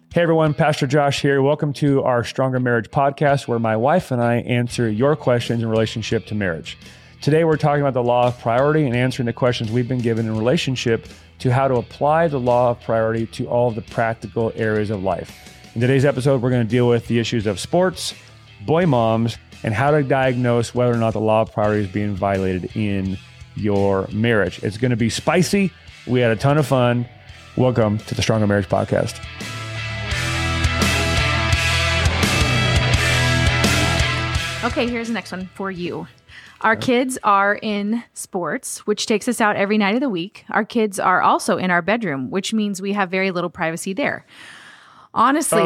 Hey everyone, Pastor Josh here. Welcome to our Stronger Marriage podcast, where my wife and I answer your questions in relationship to marriage. Today we're talking about the law of priority and answering the questions we've been given in relationship to how to apply the law of priority to all of the practical areas of life. In today's episode, we're going to deal with the issues of sports, boy moms, and how to diagnose whether or not the law of priority is being violated in your marriage. It's going to be spicy. We had a ton of fun. Welcome to the Stronger Marriage podcast. Okay, here's the next one for you. Our kids are in sports, which takes us out every night of the week. Our kids are also in our bedroom, which means we have very little privacy there. Honestly,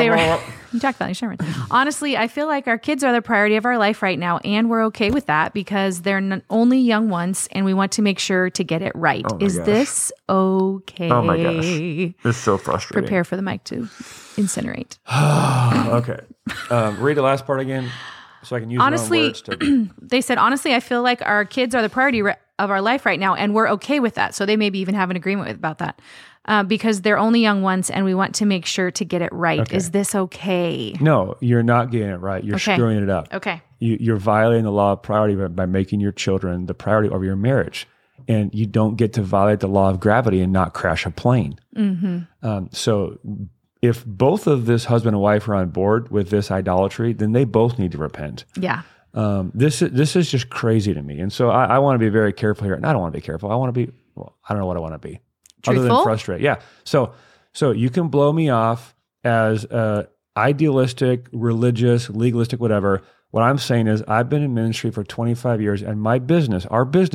you talked about Sherman. Honestly, I feel like our kids are the priority of our life right now, and we're okay with that because they're only young ones, and we want to make sure to get it right. Is this okay? Oh my gosh, this is so frustrating. Prepare for the mic to incinerate. Okay, read the last part again. So I can use honestly, my own words to... They said, honestly, I feel like our kids are the priority of our life right now, and we're okay with that. So they maybe even have an agreement about that because they're only young ones, and we want to make sure to get it right. Okay. Is this okay? No, you're not getting it right. You're screwing it up. Okay. You're violating the law of priority by making your children the priority over your marriage. And you don't get to violate the law of gravity and not crash a plane. Mm-hmm. So if both of this husband and wife are on board with this idolatry, then they both need to repent. Yeah. This is just crazy to me. And so I want to be very careful here. And I don't want to be careful. I want to be, I don't know what I want to be. Truthful? Other than frustrated. Yeah. So you can blow me off as idealistic, religious, legalistic, whatever. What I'm saying is I've been in ministry for 25 years and our business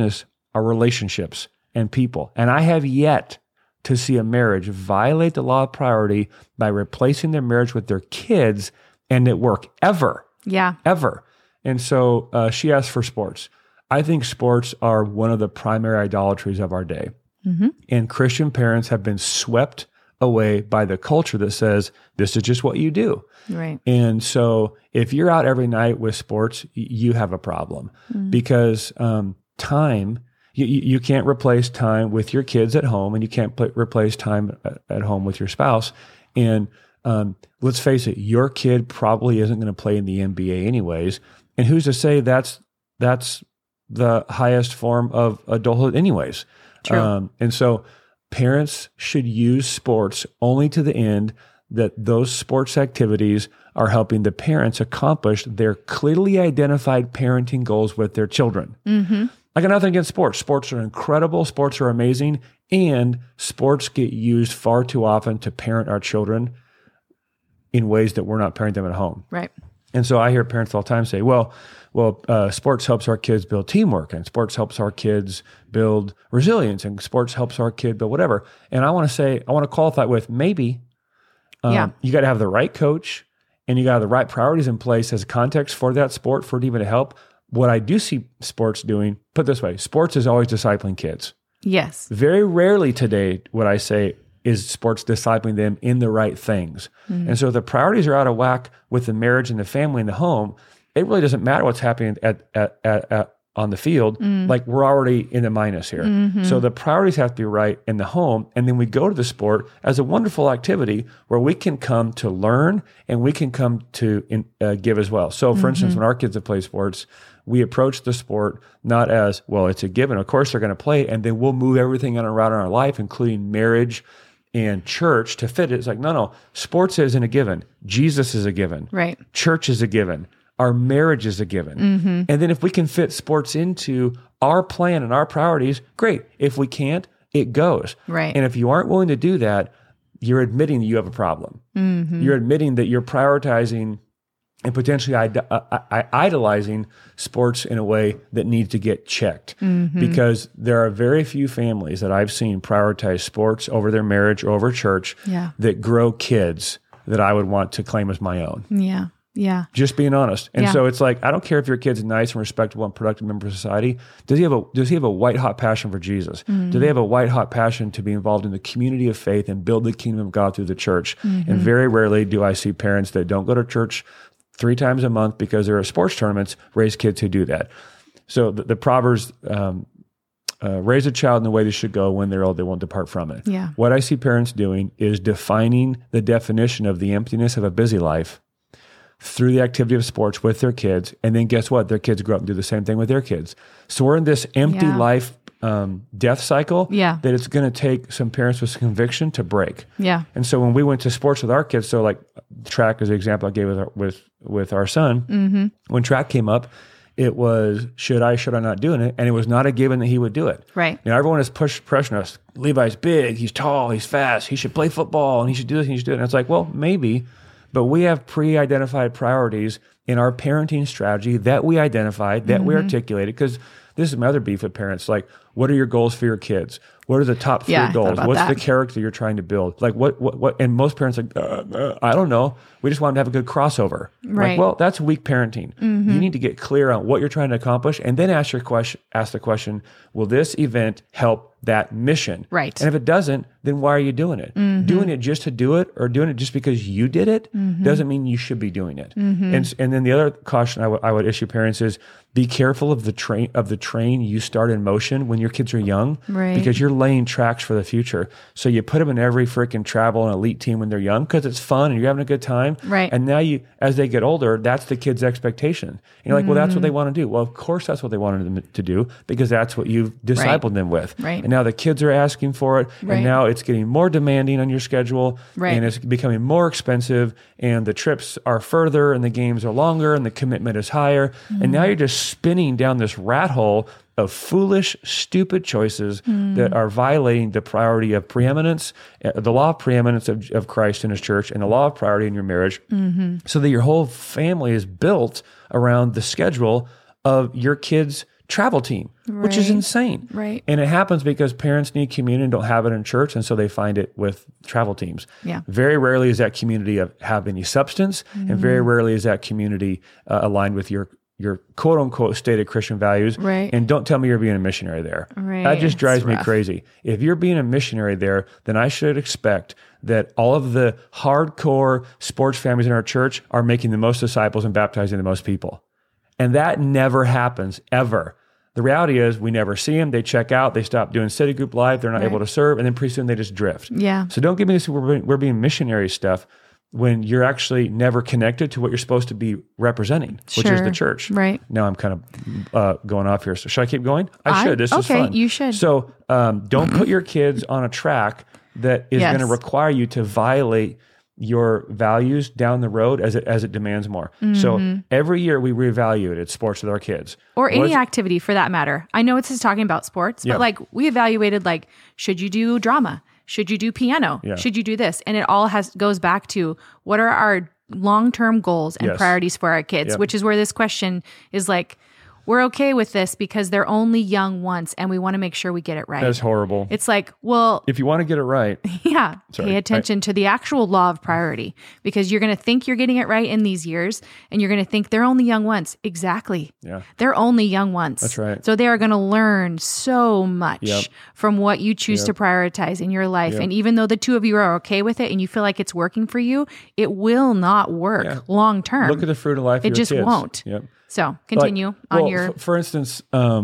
are relationships and people. And I have yet to see a marriage violate the law of priority by replacing their marriage with their kids and it work ever. Yeah. Ever. And so she asked for sports. I think sports are one of the primary idolatries of our day. Mm-hmm. And Christian parents have been swept away by the culture that says, this is just what you do. Right. And so if you're out every night with sports, you have a problem because time... You can't replace time with your kids at home, and you can't replace time at home with your spouse. And let's face it, your kid probably isn't going to play in the NBA anyways. And who's to say that's the highest form of adulthood anyways? True. And so parents should use sports only to the end that those sports activities are helping the parents accomplish their clearly identified parenting goals with their children. Mm-hmm. I got nothing against sports. Sports are incredible. Sports are amazing. And sports get used far too often to parent our children in ways that we're not parenting them at home. Right. And so I hear parents all the time say, well, sports helps our kids build teamwork, and sports helps our kids build resilience, and sports helps our kid build whatever. And I want to qualify it with maybe you got to have the right coach, and you got to have the right priorities in place as a context for that sport for it even to help. What I do see sports doing, put it this way, sports is always discipling kids. Yes. Very rarely today, what I say is sports discipling them in the right things. Mm-hmm. And so if the priorities are out of whack with the marriage and the family and the home, it really doesn't matter what's happening at on the field. Like we're already in the minus here. Mm-hmm. So the priorities have to be right in the home. And then we go to the sport as a wonderful activity where we can come to learn and we can come to give as well. So for instance, when our kids have played sports, we approach the sport not as, well, it's a given. Of course they're going to play, and then we'll move everything around in our life, including marriage and church, to fit it. It's like, no, sports isn't a given. Jesus is a given. Right. Church is a given. Our marriage is a given. Mm-hmm. And then if we can fit sports into our plan and our priorities, great. If we can't, it goes. Right. And if you aren't willing to do that, you're admitting that you have a problem. Mm-hmm. You're admitting that you're prioritizing and potentially idolizing sports in a way that needs to get checked. Mm-hmm. Because there are very few families that I've seen prioritize sports over their marriage or over church that grow kids that I would want to claim as my own. Yeah. Yeah. Just being honest. And so it's like, I don't care if your kid's nice and respectable and productive member of society. Does he have a white hot passion for Jesus? Mm-hmm. Do they have a white hot passion to be involved in the community of faith and build the kingdom of God through the church? Mm-hmm. And very rarely do I see parents that don't go to church 3 times a month because there are sports tournaments, raise kids who do that. So the Proverbs raise a child in the way they should go. When they're old, they won't depart from it. Yeah. What I see parents doing is defining the definition of the emptiness of a busy life through the activity of sports with their kids. And then guess what? Their kids grow up and do the same thing with their kids. So we're in this empty life death cycle that it's going to take some parents with some conviction to break. Yeah. And so when we went to sports with our kids, so like track is the example I gave with our son, when track came up, it was, should I not doing it? And it was not a given that he would do it. Right. You know, everyone has pushed pressure on us. Levi's big, he's tall, he's fast, he should play football, and he should do this, and he should do it. And it's like, well, maybe, but we have pre-identified priorities in our parenting strategy that we identified, that we articulated, because this is my other beef with parents. Like, what are your goals for your kids? What are the top 3 goals? What's the character you're trying to build? Like what? And most parents are like, I don't know. We just want them to have a good crossover. Right. Like, well, that's weak parenting. You need to get clear on what you're trying to accomplish, and then ask the question: will this event help that mission? Right. And if it doesn't, then why are you doing it? Doing it just to do it, or doing it just because you did it, doesn't mean you should be doing it. And then the other caution I would issue parents is, be careful of the train you start in motion when your kids are young, because you're laying tracks for the future. So you put them in every freaking travel and elite team when they're young because it's fun and you're having a good time. Right. And now as they get older, that's the kid's expectation. And you're like, well, that's what they want to do. Well, of course that's what they wanted them to do, because that's what you've discipled them with. Right. And now the kids are asking for it, and now it's getting more demanding on your schedule, and it's becoming more expensive, and the trips are further, and the games are longer, and the commitment is higher. And now you're just spinning down this rat hole of foolish, stupid choices that are violating the priority of preeminence, the law of preeminence of Christ and his church, and the law of priority in your marriage, so that your whole family is built around the schedule of your kids' travel team, which is insane. Right. And it happens because parents need community and don't have it in church, and so they find it with travel teams. Yeah. Very rarely is that community have any substance, and very rarely is that community aligned with your quote unquote stated Christian values. Right. And don't tell me you're being a missionary there. Right. That just drives me crazy. If you're being a missionary there, then I should expect that all of the hardcore sports families in our church are making the most disciples and baptizing the most people. And that never happens, ever. The reality is we never see them. They check out. They stop doing city group life. They're not able to serve. And then pretty soon they just drift. Yeah. So don't give me this we're being missionary stuff when you're actually never connected to what you're supposed to be representing, which is the church. Right. Now I'm kind of going off here. So should I keep going? I should. This is fun. Okay, you should. So don't put your kids on a track that is going to require you to violate your values down the road as it demands more. So every year we reevaluated sports with our kids. Or any activity for that matter. I know it's just talking about sports, but like we evaluated, like, should you do drama? Should you do piano? Yeah. Should you do this? And it all goes back to what are our long-term goals and priorities for our kids, which is where this question is like, we're okay with this because they're only young once and we want to make sure we get it right. That's horrible. It's like, well, if you want to get it right, pay attention to the actual law of priority, because you're going to think you're getting it right in these years and you're going to think they're only young once. Exactly. Yeah. They're only young once. That's right. So they are going to learn so much from what you choose to prioritize in your life. And even though the two of you are okay with it and you feel like it's working for you, it will not work long term. Look at the fruit of life. It just kids. won't. Yep. So continue on your. For instance,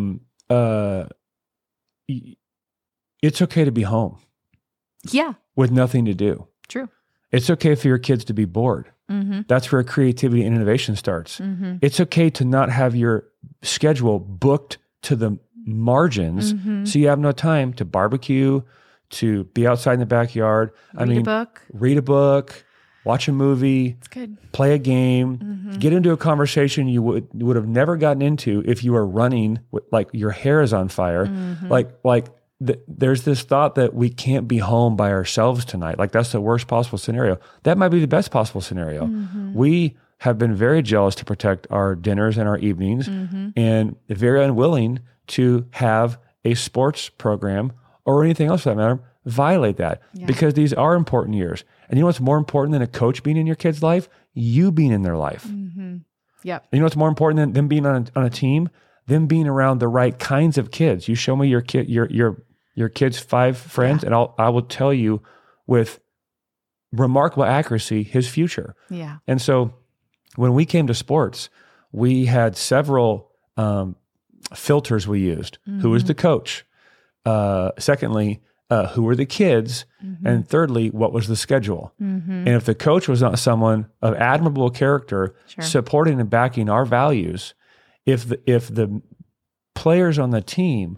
it's okay to be home. Yeah. With nothing to do. True. It's okay for your kids to be bored. That's where creativity and innovation starts. It's okay to not have your schedule booked to the margins, so you have no time to barbecue, to be outside in the backyard. Read a book, watch a movie, play a game, get into a conversation you would have never gotten into if you were running with, like, your hair is on fire. There's this thought that we can't be home by ourselves tonight. Like, that's the worst possible scenario. That might be the best possible scenario. We have been very jealous to protect our dinners and our evenings, and very unwilling to have a sports program or anything else for that matter violate that, because these are important years. And you know what's more important than a coach being in your kid's life? You being in their life. Yep. And you know what's more important than them being on a team? Them being around the right kinds of kids. You show me your kid's 5 friends, and I will tell you with remarkable accuracy his future. Yeah. And so when we came to sports, we had several filters we used. Who was the coach? Secondly, who were the kids? And thirdly, what was the schedule? And if the coach was not someone of admirable character, supporting and backing our values, if the players on the team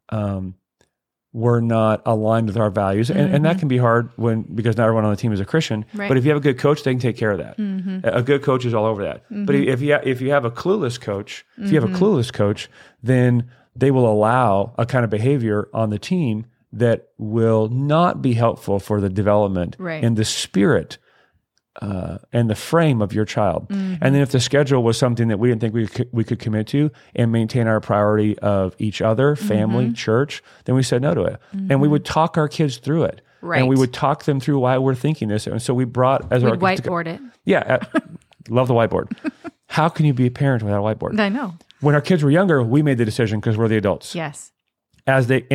were not aligned with our values, and that can be hard because not everyone on the team is a Christian. Right. But if you have a good coach, they can take care of that. A good coach is all over that. But if you have a clueless coach, then they will allow a kind of behavior on the team that will not be helpful for the development and the spirit and the frame of your child. And then if the schedule was something that we didn't think we could commit to and maintain our priority of each other, family, church, then we said no to it. And we would talk our kids through it. Right. And we would talk them through why we're thinking this. And so we brought We'd whiteboard it. Yeah. Love the whiteboard. How can you be a parent without a whiteboard? I know. When our kids were younger, we made the decision because we're the adults. Yes. As they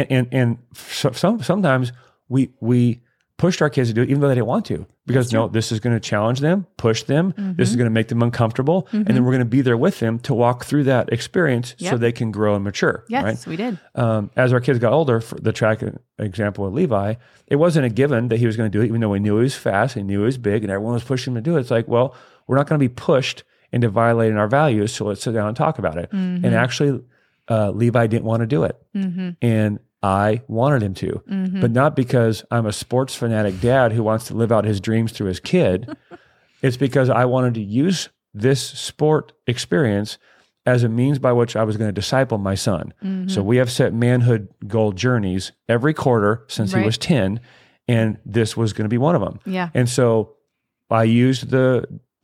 sometimes we pushed our kids to do it even though they didn't want to, because no, this is going to challenge them, push them. This is going to make them uncomfortable, and then we're going to be there with them to walk through that experience so they can grow and mature. Yes, right? we did. As our kids got older, for the track example with Levi, it wasn't a given that he was going to do it, even though we knew he was fast and knew he was big, and everyone was pushing him to do it. It's like, well, we're not going to be pushed into violating our values, so let's sit down and talk about it. And actually, Levi didn't want to do it. And I wanted him to, but not because I'm a sports fanatic dad who wants to live out his dreams through his kid. It's because I wanted to use this sport experience as a means by which I was going to disciple my son. So we have set manhood goal journeys every quarter since he was 10, and this was going to be one of them. Yeah. And so I used the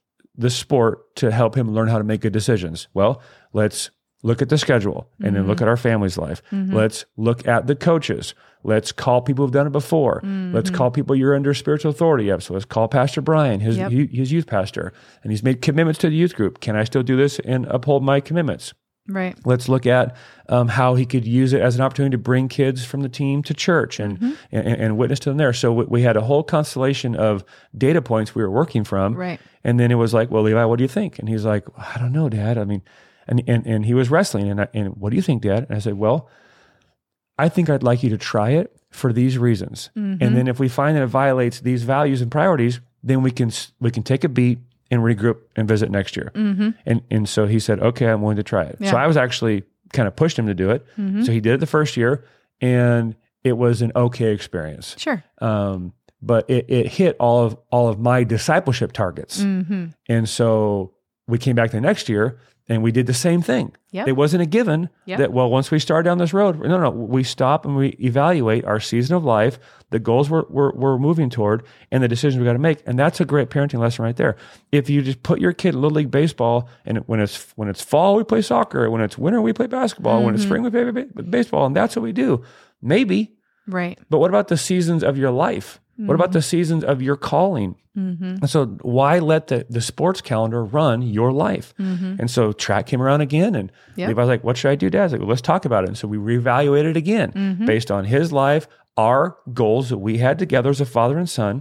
sport to help him learn how to make good decisions. Well, let's look at the schedule and then look at our family's life. Let's look at the coaches. Let's call people who've done it before. Let's call people you're under spiritual authority of. So let's call Pastor Brian, his youth pastor, and he's made commitments to the youth group. Can I still do this and uphold my commitments? Right. Let's look at how he could use it as an opportunity to bring kids from the team to church and witness to them there. So we had a whole constellation of data points we were working from. Right. And then it was like, well, Levi, what do you think? And he's like, I don't know, Dad. I mean, and he was wrestling. And what do you think, Dad? And I said, well, I think I'd like you to try it for these reasons. And then if we find that it violates these values and priorities, then we can take a beat and regroup and visit next year. And so he said, okay, I'm willing to try it. Yeah. So I was actually kind of pushed him to do it. So he did it the first year, and it was an okay experience. Sure. But it hit all of my discipleship targets. And so we came back the next year and we did the same thing. Yep. It wasn't a given that, well, once we start down this road, no, we stop and we evaluate our season of life, the goals we're moving toward, and the decisions we got to make. And that's a great parenting lesson right there. If you just put your kid in Little League baseball, and when it's fall, we play soccer. When it's winter, we play basketball. When it's spring, we play baseball. And that's what we do. Maybe. Right. But what about the seasons of your life? What about the seasons of your calling? And so why let the sports calendar run your life? And so track came around again, and Levi's like, what should I do, Dad? I was like, well, let's talk about it. And so we reevaluated again based on his life, our goals that we had together as a father and son,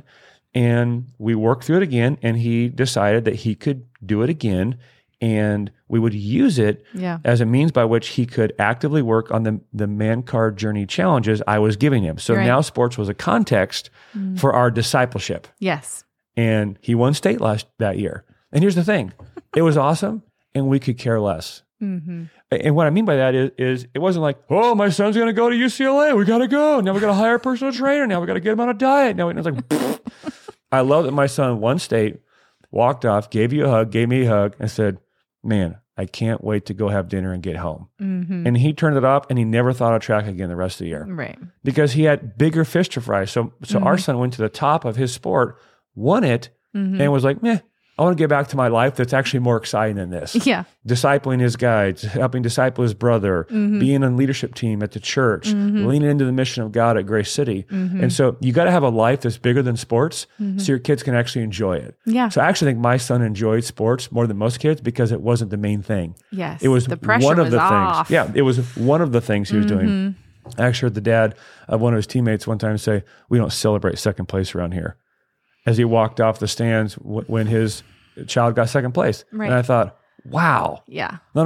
and we worked through it again, and he decided that he could do it again, and we would use it as a means by which he could actively work on the Man Card Journey challenges I was giving him. So now sports was a context for our discipleship. Yes. And he won state that year. And here's the thing. It was awesome, and we could care less. And what I mean by that is it wasn't like, oh, my son's going to go to UCLA. We got to go. Now we got to hire a personal trainer. Now we got to get him on a diet. Now it's like, I love that my son won state, walked off, gave you a hug, gave me a hug, and said, man, I can't wait to go have dinner and get home. And he turned it off, and he never thought of track again the rest of the year. Right. Because he had bigger fish to fry. So our son went to the top of his sport, won it, and was like, meh, I want to get back to my life that's actually more exciting than this. Yeah. Discipling his guides, helping disciple his brother, being on leadership team at the church, leaning into the mission of God at Grace City. And so you got to have a life that's bigger than sports so your kids can actually enjoy it. Yeah. So I actually think my son enjoyed sports more than most kids because it wasn't the main thing. Yes. It was the pressure one of was the off. things. Yeah. It was one of the things he was doing. I actually heard the dad of one of his teammates one time say, we don't celebrate second place around here, as he walked off the stands when his child got second place. Right. And I thought, wow. Yeah. No.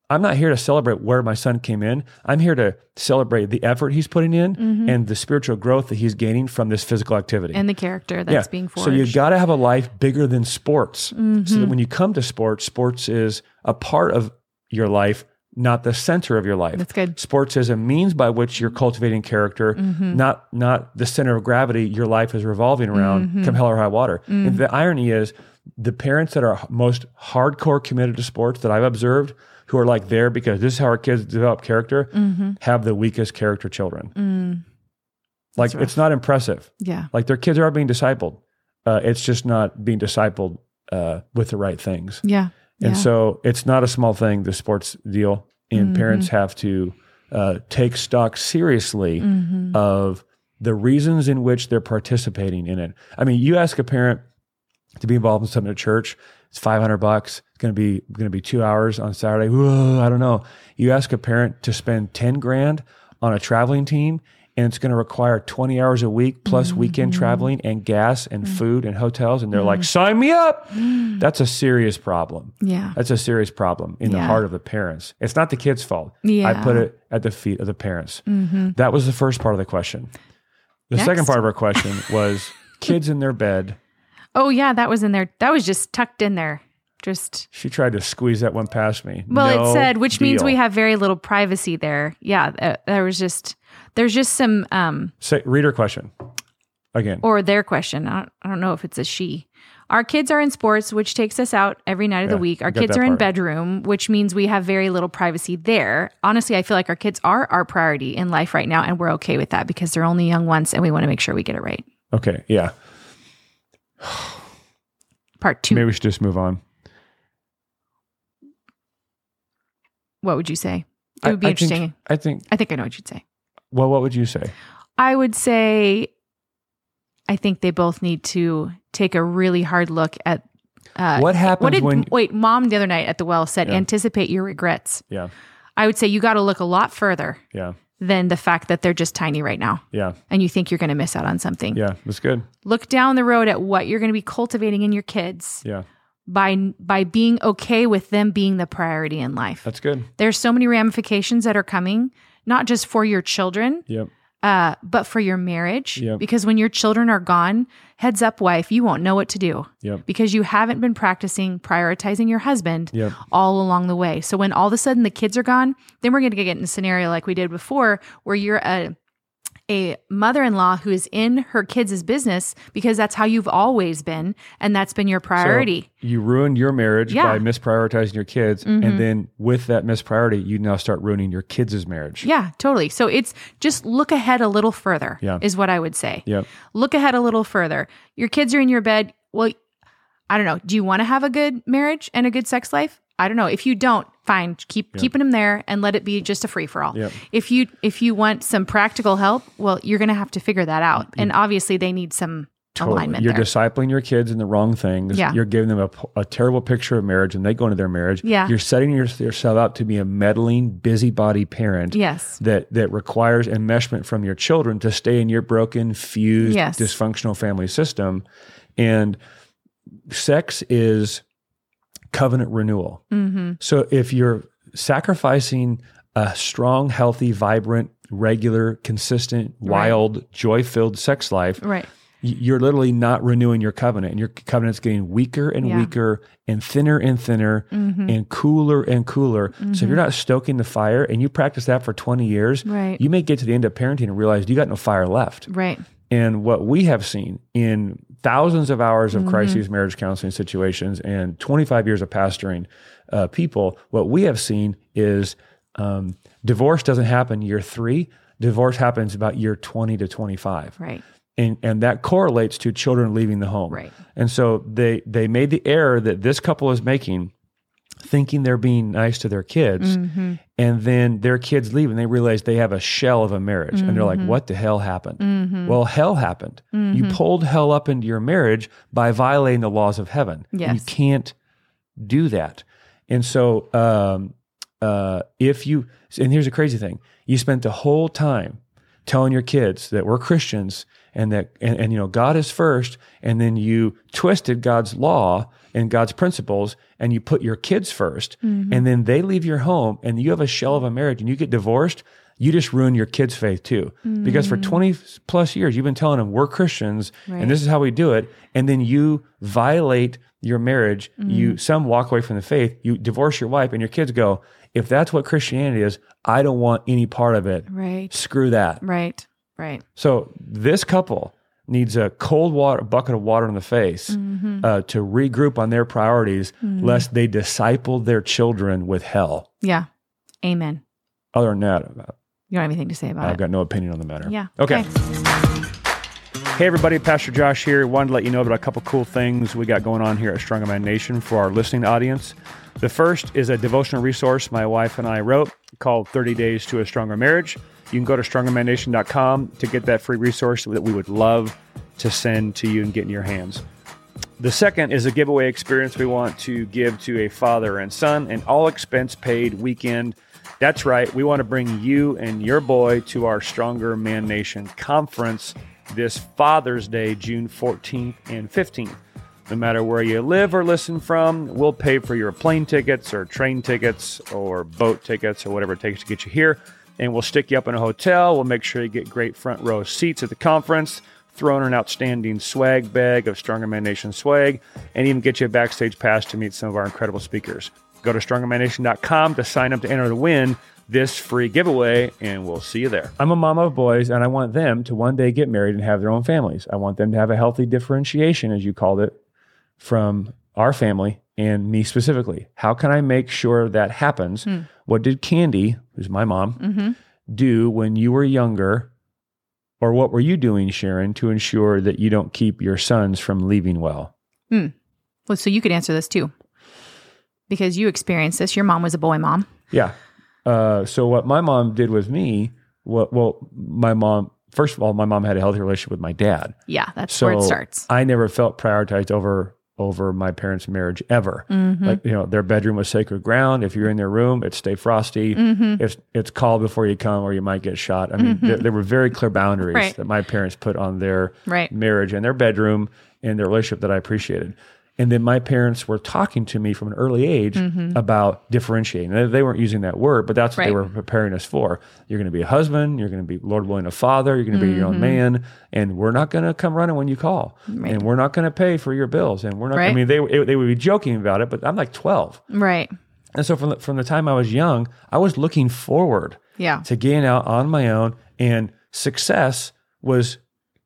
I'm not here to celebrate where my son came in. I'm here to celebrate the effort he's putting in and the spiritual growth that he's gaining from this physical activity. And the character that's being forged. So you got to have a life bigger than sports. So that when you come to sports, sports is a part of your life, not the center of your life. That's good. Sports is a means by which you're cultivating character, not the center of gravity your life is revolving around, come hell or high water. And the irony is, the parents that are most hardcore committed to sports that I've observed, who are like there because this is how our kids develop character, have the weakest character children. Like, it's not impressive. Yeah. Like, their kids are being discipled. It's just not being discipled with the right things. Yeah. And so it's not a small thing, the sports deal. And parents have to take stock seriously of the reasons in which they're participating in it. I mean, you ask a parent to be involved in something at church, it's $500. It's going to be 2 hours on Saturday. Whoa, I don't know. You ask a parent to spend 10 grand on a traveling team, and it's going to require 20 hours a week plus weekend traveling and gas and food and hotels. And they're like, sign me up. That's a serious problem. Yeah. That's a serious problem in the heart of the parents. It's not the kid's fault. Yeah. I put it at the feet of the parents. That was the first part of the question. The second part of our question was kids in their bed. Oh yeah, that was in there. That was just tucked in there. She tried to squeeze that one past me. Well, it said, which means we have very little privacy there. Yeah, there's just some read her question again, or their question. I don't know if it's a she. Our kids are in sports, which takes us out every night of the week. Our kids are in bedroom, which means we have very little privacy there. Honestly, I feel like our kids are our priority in life right now, and we're okay with that because they're only young once, and we want to make sure we get it right. Okay, yeah. Part 2. Maybe we should just move on. What would you say? It would be interesting. I think I know what you'd say. Well, what would you say? I would say I think they both need to take a really hard look at what happens Mom the other night at the well said, anticipate your regrets. Yeah. I would say you got to look a lot further than the fact that they're just tiny right now. Yeah. And you think you're going to miss out on something. Yeah, that's good. Look down the road at what you're going to be cultivating in your kids. Yeah. By being okay with them being the priority in life. That's good. There's so many ramifications that are coming, not just for your children, but for your marriage. Yep. Because when your children are gone, heads up, wife, you won't know what to do. Yep. Because you haven't been prioritizing your husband all along the way. So when all of a sudden the kids are gone, then we're going to get in a scenario like we did before, where you're a mother-in-law who is in her kids' business because that's how you've always been, and that's been your priority. So you ruined your marriage by misprioritizing your kids, and then with that mispriority, you now start ruining your kids' marriage. Yeah, totally. So it's just look ahead a little further is what I would say. Yep. Look ahead a little further. Your kids are in your bed. Well, I don't know. Do you want to have a good marriage and a good sex life? I don't know. If you don't, fine. Keep keeping them there and let it be just a free for all. Yep. If you want some practical help, well, you're going to have to figure that out. And obviously, they need some alignment. You're there. discipling your kids in the wrong things. Yeah. You're giving them a terrible picture of marriage, and they go into their marriage. Yeah. You're setting yourself up to be a meddling, busybody parent. Yes. That requires enmeshment from your children to stay in your broken, fused, dysfunctional family system. And sex is covenant renewal. Mm-hmm. So if you're sacrificing a strong, healthy, vibrant, regular, consistent, wild, joy-filled sex life, you're literally not renewing your covenant, and your covenant's getting weaker and weaker and thinner and cooler and cooler. So if you're not stoking the fire and you practice that for 20 years, you may get to the end of parenting and realize you got no fire left. Right. And what we have seen in thousands of hours of crisis marriage counseling situations and 25 years of pastoring people, what we have seen is divorce doesn't happen year 3. Divorce happens about year 20 to 25. Right. And that correlates to children leaving the home. Right. And so they made the error that this couple is making, thinking they're being nice to their kids, and then their kids leave and they realize they have a shell of a marriage, and they're like, what the hell happened? Well, hell happened. You pulled hell up into your marriage by violating the laws of heaven. Yes. And you can't do that. And so and here's the crazy thing, you spent the whole time telling your kids that we're Christians and that, and you know, God is first, and then you twisted God's law and God's principles, and you put your kids first, and then they leave your home, and you have a shell of a marriage, and you get divorced, you just ruin your kids' faith too. Because for 20 plus years, you've been telling them we're Christians, and this is how we do it, and then you violate your marriage, some walk away from the faith, you divorce your wife, and your kids go, if that's what Christianity is, I don't want any part of it. Right. Screw that. Right. So this couple needs a bucket of water in the face to regroup on their priorities, lest they disciple their children with hell. Yeah. Amen. Other than that, You don't have anything to say about it? I've got no opinion on the matter. Yeah. Okay. Hey everybody, Pastor Josh here. Wanted to let you know about a couple cool things we got going on here at Stronger Man Nation for our listening audience. The first is a devotional resource my wife and I wrote called 30 Days to a Stronger Marriage. You can go to strongermannation.com to get that free resource that we would love to send to you and get in your hands. The second is a giveaway experience we want to give to a father and son, an all expense paid weekend. That's right. We want to bring you and your boy to our Stronger Man Nation conference this Father's Day, June 14th and 15th. No matter where you live or listen from, we'll pay for your plane tickets or train tickets or boat tickets or whatever it takes to get you here. And we'll stick you up in a hotel. We'll make sure you get great front row seats at the conference, throw in an outstanding swag bag of Stronger Man Nation swag, and even get you a backstage pass to meet some of our incredible speakers. Go to strongermannation.com to sign up to enter to win this free giveaway, and we'll see you there. I'm a mama of boys, and I want them to one day get married and have their own families. I want them to have a healthy differentiation, as you called it, from our family and me specifically. How can I make sure that happens? What did Candy, who's my mom, do when you were younger? Or what were you doing, Sharon, to ensure that you don't keep your sons from leaving well? Well, so you could answer this too, because you experienced this. Your mom was a boy mom. Yeah. So what my mom did with me, my mom, first of all, my mom had a healthy relationship with my dad. Yeah, that's where it starts. I never felt prioritized over my parents' marriage ever. Like, you know, their bedroom was sacred ground. If you're in their room, it's stay frosty. It's call before you come or you might get shot. I mean, there were very clear boundaries that my parents put on their marriage and their bedroom and their relationship that I appreciated. And then my parents were talking to me from an early age about differentiating. They weren't using that word, but that's what they were preparing us for. You're going to be a husband. You're going to be, Lord willing, a father. You're going to be your own man. And we're not going to come running when you call. And we're not going to pay for your bills. And we're not, I mean, they would be joking about it, but I'm like 12. Right. And so from the time I was young, I was looking forward to getting out on my own. And success was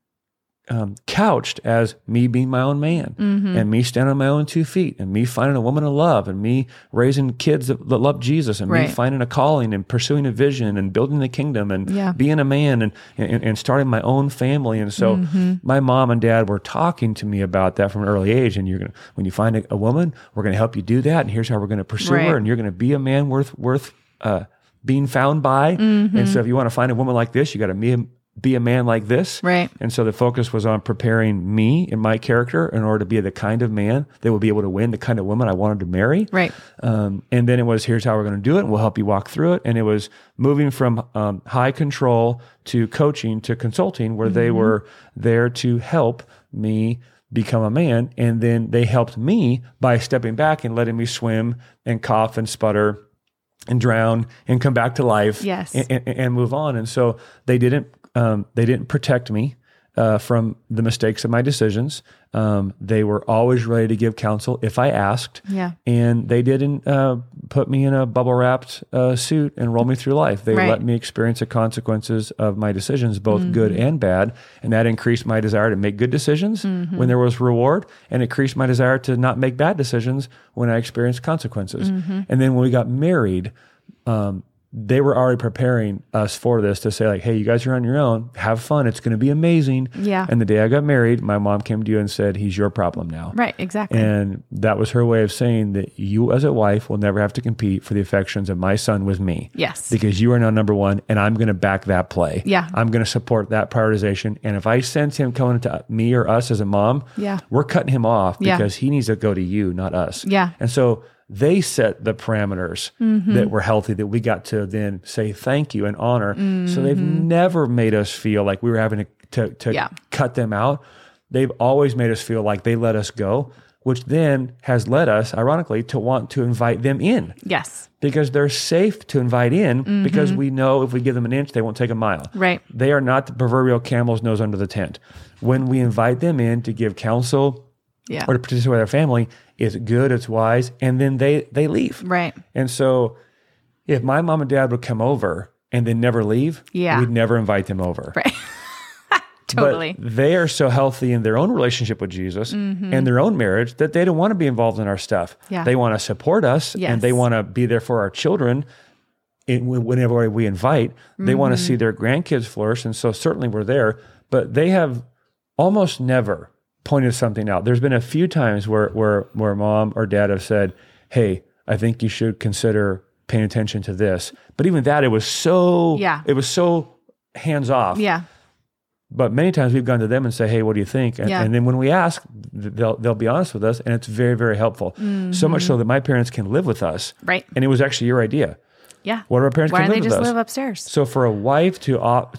couched as me being my own man and me standing on my own 2 feet and me finding a woman to love and me raising kids that love Jesus and me finding a calling and pursuing a vision and building the kingdom and being a man and starting my own family. And so my mom and dad were talking to me about that from an early age. And when you find a woman, we're going to help you do that. And here's how we're going to pursue her. And you're going to be a man worth being found by. And so if you want to find a woman like this, you got to be a man like this. Right. And so the focus was on preparing me and my character in order to be the kind of man that would be able to win the kind of woman I wanted to marry. Right. And then it was, here's how we're going to do it, and we'll help you walk through it. And it was moving from high control to coaching to consulting, where they were there to help me become a man. And then they helped me by stepping back and letting me swim and cough and sputter and drown and come back to life and move on. And so they didn't protect me from the mistakes of my decisions. They were always ready to give counsel if I asked. Yeah. And they didn't put me in a bubble-wrapped suit and roll me through life. They let me experience the consequences of my decisions, both good and bad. And that increased my desire to make good decisions when there was reward, and increased my desire to not make bad decisions when I experienced consequences. And then when we got married, they were already preparing us for this, to say like, hey, you guys are on your own. Have fun. It's going to be amazing. Yeah. And the day I got married, my mom came to you and said, he's your problem now. Right, exactly. And that was her way of saying that you as a wife will never have to compete for the affections of my son with me. Yes. Because you are now number one, and I'm going to back that play. Yeah. I'm going to support that prioritization. And if I sense him coming to me or us as a mom, we're cutting him off because he needs to go to you, not us. Yeah. And so they set the parameters that were healthy, that we got to then say thank you and honor. So they've never made us feel like we were having to to Yeah. cut them out. They've always made us feel like they let us go, which then has led us, ironically, to want to invite them in. Yes. Because they're safe to invite in because we know if we give them an inch, they won't take a mile. Right. They are not the proverbial camel's nose under the tent. When we invite them in to give counsel Yeah. or to participate with our family, it's good, it's wise, and then they leave. Right. And so if my mom and dad would come over and then never leave, Yeah. we'd never invite them over. Right. Totally. But they are so healthy in their own relationship with Jesus and their own marriage that they don't want to be involved in our stuff. Yeah. They want to support us Yes. and they want to be there for our children whenever we invite. They want to see their grandkids flourish. And so certainly we're there, but they have almost never pointed something out. There's been a few times where mom or dad have said, hey, I think you should consider paying attention to this. But even that, it was so hands off. Yeah. But many times we've gone to them and say, hey, what do you think? And, Yeah. and then when we ask, they'll be honest with us, and it's very, very helpful. So much so that my parents can live with us. Right. And it was actually your idea. Yeah. What if our parents Why can don't live they with just us? live upstairs? So for a wife to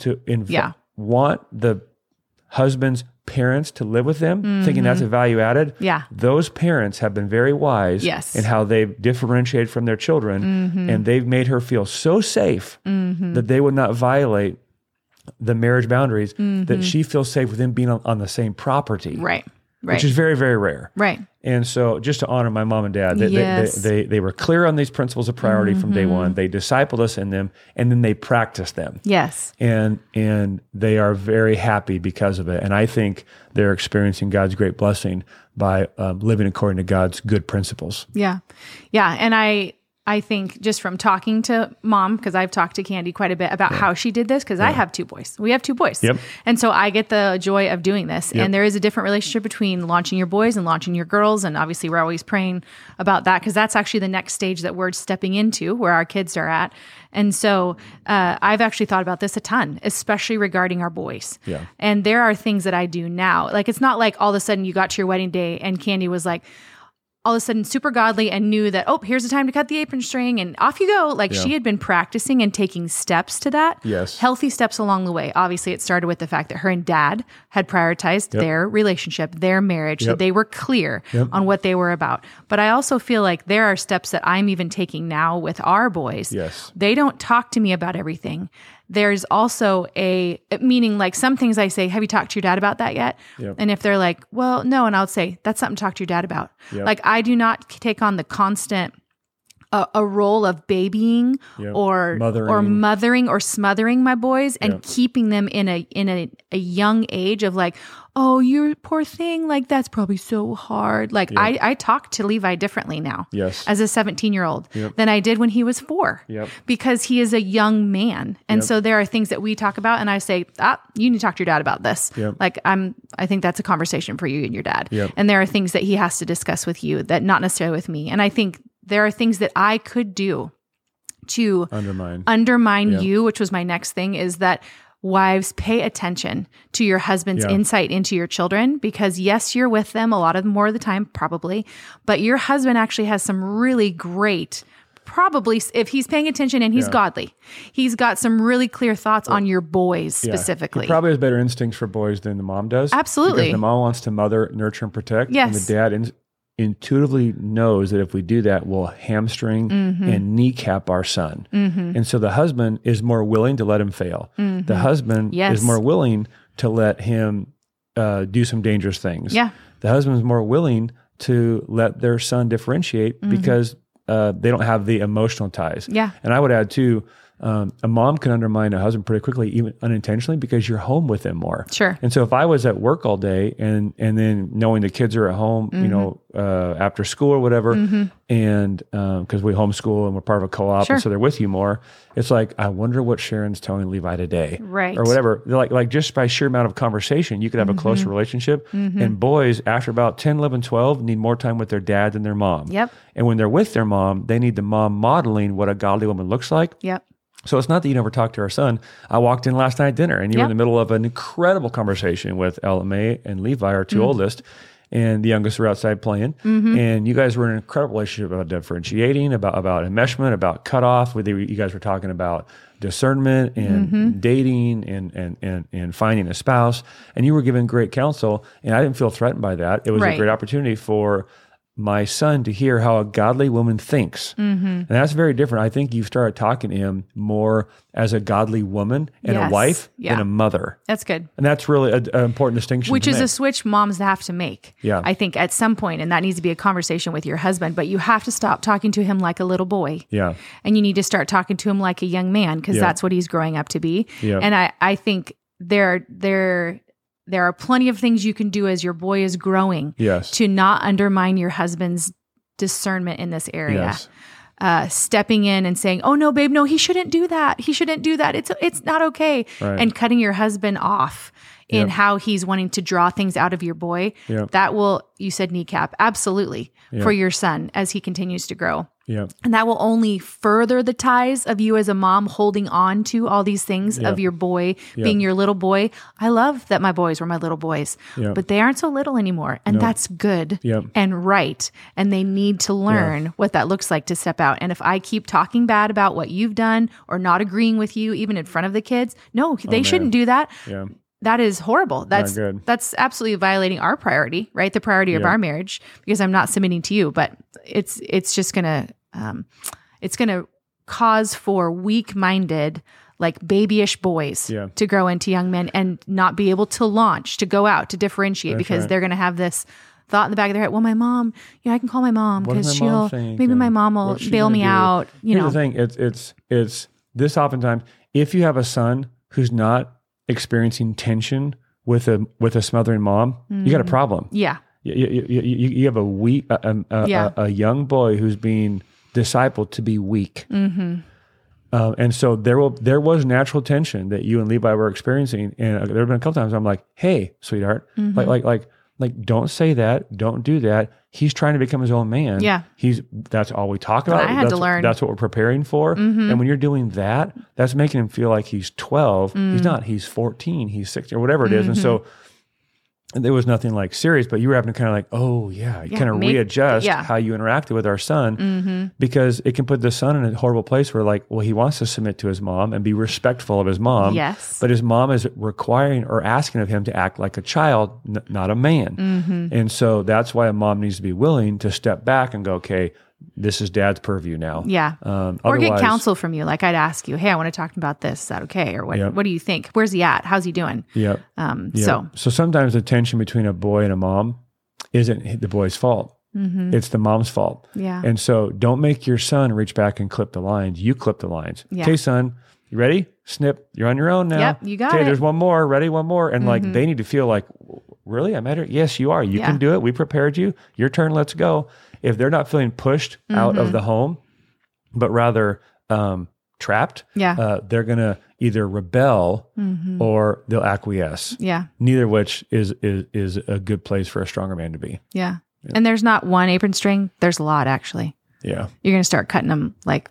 want the husband's parents to live with them, thinking that's a value added, Yeah. those parents have been very wise Yes. in how they've differentiated from their children, and they've made her feel so safe that they would not violate the marriage boundaries, that she feels safe with them being on the same property, Right. Right. which is very, very rare. Right. And so just to honor my mom and dad, Yes. they were clear on these principles of priority from day one. They discipled us in them, and then they practiced them. Yes. And they are very happy because of it. And I think they're experiencing God's great blessing by living according to God's good principles. Yeah. Yeah. And I think just from talking to mom, because I've talked to Candy quite a bit about how she did this, because I have two boys. We have two boys. Yep. And so I get the joy of doing this. Yep. And there is a different relationship between launching your boys and launching your girls. And obviously we're always praying about that, because that's actually the next stage that we're stepping into, where our kids are at. And so I've actually thought about this a ton, especially regarding our boys. Yeah. And there are things that I do now. Like, it's not like all of a sudden you got to your wedding day and Candy was like, all of a sudden super godly and knew that, oh, here's the time to cut the apron string and off you go. Like, she had been practicing and taking steps to that. Yes. Healthy steps along the way. Obviously, it started with the fact that her and dad had prioritized their relationship, their marriage, that they were clear on what they were about. But I also feel like there are steps that I'm even taking now with our boys. Yes. They don't talk to me about everything. There's also meaning, like, some things I say, have you talked to your dad about that yet? Yep. And if they're like, well, no, and I'll say, that's something to talk to your dad about. Yep. Like, I do not take on the constant a role of babying or mothering or smothering my boys and keeping them in a young age of like, oh, you poor thing, like that's probably so hard. Like I talk to Levi differently now as a 17-year-old than I did when he was 4 because he is a young man. And so there are things that we talk about and I say, you need to talk to your dad about this. Like I think that's a conversation for you and your dad. And there are things that he has to discuss with you that not necessarily with me. And I think there are things that I could do to undermine you, which was my next thing, is that wives, pay attention to your husband's insight into your children, because yes, you're with them a lot of more of the time, probably, but your husband actually has some really great, probably if he's paying attention and he's godly, he's got some really clear thoughts on your boys specifically. He probably has better instincts for boys than the mom does. Absolutely. Because the mom wants to mother, nurture, and protect. Yes. And the dad intuitively knows that if we do that, we'll hamstring and kneecap our son. And so the husband is more willing to let him fail. The husband is more willing to let him do some dangerous things. The husband is more willing to let their son differentiate because they don't have the emotional ties. And I would add too, a mom can undermine a husband pretty quickly, even unintentionally, because you're home with them more. And so if I was at work all day and then knowing the kids are at home, you know, after school or whatever, and because we homeschool and we're part of a co-op, and so they're with you more, it's like, I wonder what Sharon's telling Levi today, or whatever. Like just by sheer amount of conversation, you could have a closer relationship. And boys, after about 10, 11, 12, need more time with their dad than their mom. And when they're with their mom, they need the mom modeling what a godly woman looks like. So it's not that you never talked to our son. I walked in last night at dinner and you were in the middle of an incredible conversation with Ella May and Levi, our two oldest. and the youngest were outside playing, and you guys were in an incredible relationship about differentiating, about enmeshment, about cutoff. Whether you guys were talking about discernment and dating and finding a spouse, and you were giving great counsel, and I didn't feel threatened by that. It was a great opportunity for my son to hear how a godly woman thinks. And that's very different. I think you've started talking to him more as a godly woman and a wife than a mother. That's good. And that's really an important distinction. Which is a switch moms have to make. Yeah. I think at some point, and that needs to be a conversation with your husband, but you have to stop talking to him like a little boy. Yeah. And you need to start talking to him like a young man, because that's what he's growing up to be. Yeah. And I think there are plenty of things you can do as your boy is growing to not undermine your husband's discernment in this area. Yes. Stepping in and saying, "Oh no, babe, no, he shouldn't do that. He shouldn't do that. It's not okay." Right. And cutting your husband off in how he's wanting to draw things out of your boy. That will, you said kneecap, absolutely, for your son as he continues to grow. Yeah. And that will only further the ties of you as a mom holding on to all these things of your boy being your little boy. I love that my boys were my little boys, but they aren't so little anymore. And that's good and right. And they need to learn what that looks like to step out. And if I keep talking bad about what you've done or not agreeing with you, even in front of the kids, no, they shouldn't do that. Yeah. That is horrible. That's absolutely violating our priority, right? The priority of our marriage, because I'm not submitting to you, but it's just gonna cause for weak-minded, like babyish boys to grow into young men and not be able to launch, to go out, to differentiate, because they're gonna have this thought in the back of their head. Well, my mom, I can call my mom because maybe my mom will bail me out. Here's the thing: it's this oftentimes. If you have a son who's not experiencing tension with a smothering mom, you got a problem. Yeah. You have a young boy who's being discipled to be weak. And so there was natural tension that you and Levi were experiencing. And there have been a couple times I'm like, "Hey, sweetheart, like, don't say that. Don't do that. He's trying to become his own man. Yeah. That's all we talk about. I had to learn. That's what we're preparing for. And when you're doing that, that's making him feel like he's 12. He's not. He's 14. He's 16 or whatever it is. And so there was nothing like serious, but you were having to kind of like, kind of readjust how you interacted with our son, because it can put the son in a horrible place where, like, well, he wants to submit to his mom and be respectful of his mom. Yes. But his mom is requiring or asking of him to act like a child, not a man. And so that's why a mom needs to be willing to step back and go, okay, this is dad's purview now. Yeah. Or get counsel from you. Like, I'd ask you, "Hey, I want to talk about this. Is that okay? Or what do you think? Where's he at? How's he doing?" Yeah. So sometimes the tension between a boy and a mom isn't the boy's fault. It's the mom's fault. Yeah. And so don't make your son reach back and clip the lines. You clip the lines. Yeah. Okay, son, you ready? Snip. You're on your own now. Yep, you got it. Okay, there's one more. Ready? One more. And like, they need to feel like, really? I matter? Yes, you are. You can do it. We prepared you. Your turn. Let's go. If they're not feeling pushed out of the home, but rather trapped, they're going to either rebel or they'll acquiesce. Yeah. Neither of which is a good place for a stronger man to be. Yeah. And there's not one apron string. There's a lot, actually. Yeah. You're going to start cutting them like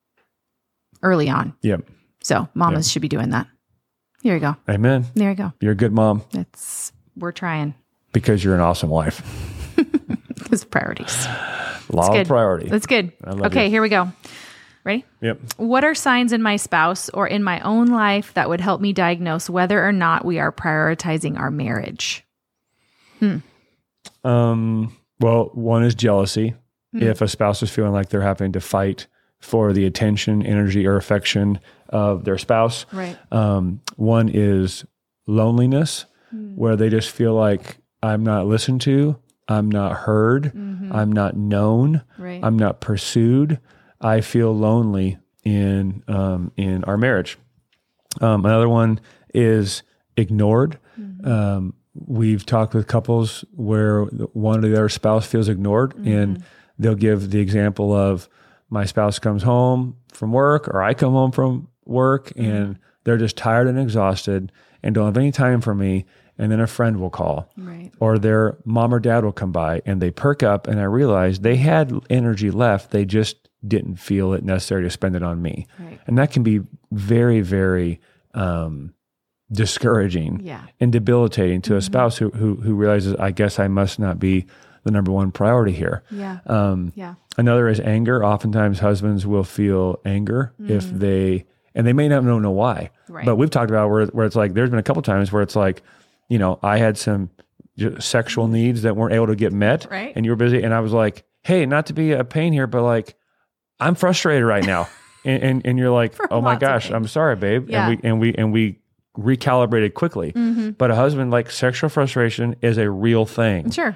early on. Yep. So mamas should be doing that. Here you go. Amen. There you go. You're a good mom. We're trying. Because you're an awesome wife. Because priorities. Law of priority. That's good. Okay, here we go. Ready? Yep. What are signs in my spouse or in my own life that would help me diagnose whether or not we are prioritizing our marriage? Well, one is jealousy. If a spouse is feeling like they're having to fight for the attention, energy, or affection of their spouse. Right. One is loneliness, where they just feel like, I'm not listened to, I'm not heard, I'm not known, I'm not pursued. I feel lonely in our marriage. Another one is ignored. We've talked with couples where one of their spouse feels ignored, and they'll give the example of, my spouse comes home from work, or I come home from work, and they're just tired and exhausted and don't have any time for me. And then a friend will call, or their mom or dad will come by, and they perk up, and I realize they had energy left. They just didn't feel it necessary to spend it on me. And that can be very, very discouraging Yeah. and debilitating to a spouse who realizes, I guess I must not be the number one priority here. Yeah. Yeah. Another is anger. Oftentimes husbands will feel anger if they may not know why. Right. But we've talked about where it's like, there's been a couple times where it's like, I had some sexual needs that weren't able to get met, Right. and you were busy. And I was like, hey, not to be a pain here, but like, I'm frustrated right now. and you're like, oh my lots of gosh, things. I'm sorry, babe. Yeah. And we recalibrated quickly. But a husband, like, sexual frustration is a real thing. Sure.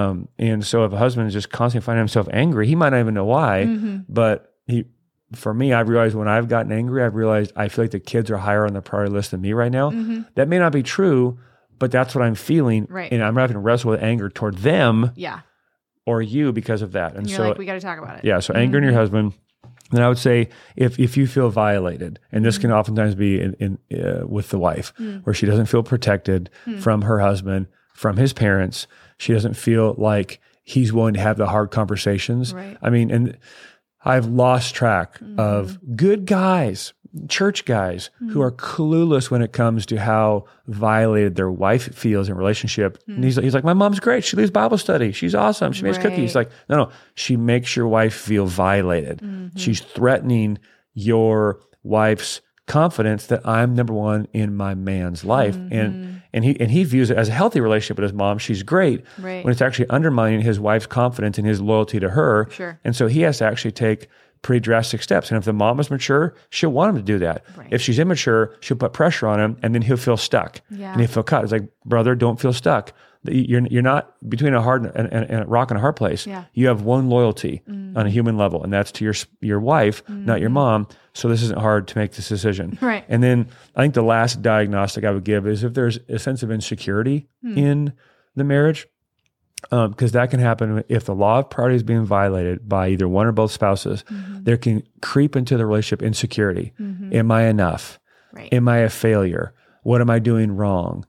And so if a husband is just constantly finding himself angry, he might not even know why, but for me, I've realized when I've gotten angry, I've realized I feel like the kids are higher on the priority list than me right now. That may not be true, but that's what I'm feeling. Right. And I'm having to wrestle with anger toward them Yeah. or you because of that. And You're so, like, we got to talk about it. yeah, so anger in your husband. Then I would say if you feel violated, and this can oftentimes be in with the wife, where she doesn't feel protected from her husband, from his parents, she doesn't feel like he's willing to have the hard conversations. Right. I mean, and I've lost track of good guys, church guys, who are clueless when it comes to how violated their wife feels in relationship. And he's like, my mom's great. She leads Bible study. She's awesome. She makes cookies. Like, no, she makes your wife feel violated. She's threatening your wife's confidence that I'm number one in my man's life. And he views it as a healthy relationship with his mom. She's great. Right. When it's actually undermining his wife's confidence and his loyalty to her. Sure. And so he has to actually take pretty drastic steps. And if the mom is mature, she'll want him to do that. Right. If she's immature, she'll put pressure on him, and then he'll feel stuck. Yeah. And he'll feel caught. It's like, brother, don't feel stuck. You're not between a hard and a rock and a hard place. Yeah. You have one loyalty on a human level, and that's to your wife, not your mom. So this isn't hard to make this decision. Right. And then I think the last diagnostic I would give is if there's a sense of insecurity in the marriage, because that can happen if the law of priority is being violated by either one or both spouses. There can creep into the relationship insecurity. Am I enough? Right. Am I a failure? What am I doing wrong?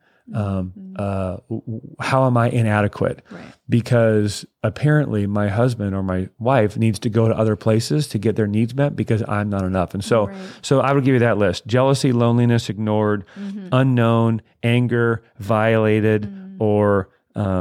How am I inadequate? Right. Because apparently my husband or my wife needs to go to other places to get their needs met because I'm not enough. And so, so I would give you that list: jealousy, loneliness, ignored, unknown, anger, violated, or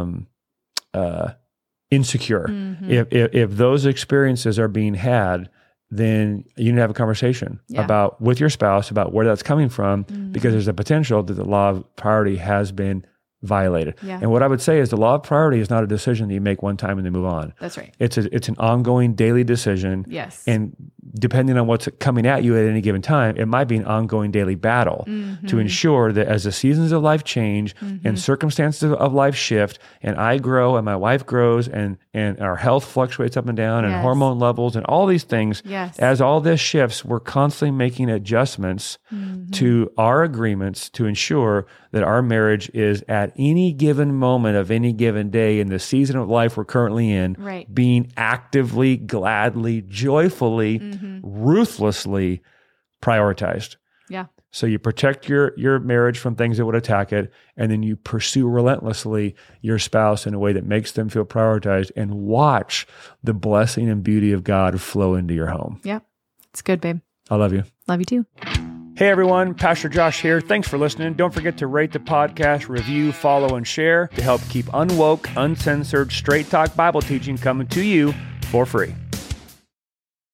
insecure. If those experiences are being had, then you need to have a conversation about with your spouse about where that's coming from, because there's a potential that the law of priority has been violated. Yeah. And what I would say is the law of priority is not a decision that you make one time and then move on. That's right. It's an ongoing daily decision. Yes. And depending on what's coming at you at any given time, it might be an ongoing daily battle to ensure that as the seasons of life change and circumstances of life shift, and I grow and my wife grows and our health fluctuates up and down and hormone levels and all these things, as all this shifts, we're constantly making adjustments to our agreements to ensure that our marriage is at any given moment of any given day in the season of life we're currently in, being actively, gladly, joyfully, ruthlessly prioritized. Yeah. So you protect your marriage from things that would attack it, and then you pursue relentlessly your spouse in a way that makes them feel prioritized, and watch the blessing and beauty of God flow into your home. Yeah. It's good, babe. I love you. Love you too. Hey everyone, Pastor Josh here. Thanks for listening. Don't forget to rate the podcast, review, follow, and share to help keep unwoke, uncensored, straight talk Bible teaching coming to you for free.